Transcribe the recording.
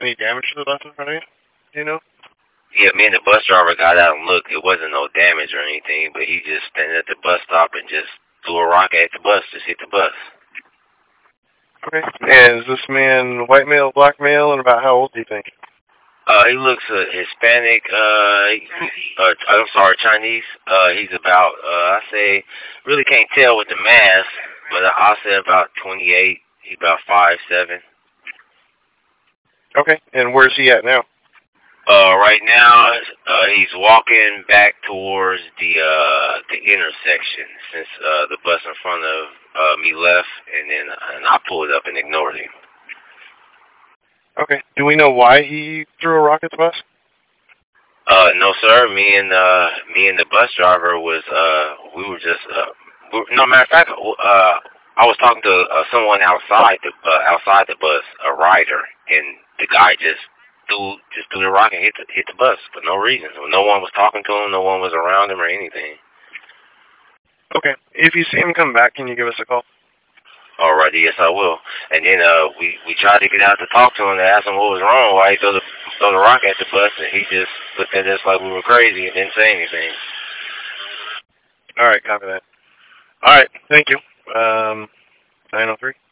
Any damage to the bus in front of you? Do you know? Yeah, me and the bus driver got out and looked. It wasn't no damage or anything, but he just standing at the bus stop and just threw a rock at the bus, just hit the bus. Okay. And is this man white male, black male, and about how old do you think? He looks Hispanic, I'm sorry, Chinese. He's about, I say, really can't tell with the mask, but I'll say about 28. He's about 5'7". Okay. And where's he at now? Right now, he's walking back towards the intersection since the bus in front of me left, and I pulled up and ignored him. Okay. Do we know why he threw a rock at the bus? No, sir. Me and the bus driver was we were just no, matter of fact, I was talking to someone outside the bus, a rider, and the guy just threw the rock and hit the bus for no reason. No one was talking to him. No one was around him or anything. Okay. If you see him come back, can you give us a call? Alrighty, yes I will. And then we tried to get out to talk to him to ask him what was wrong, why he threw the rock at the bus, and he just looked at us like we were crazy and didn't say anything. All right, copy that. All right, thank you. 903.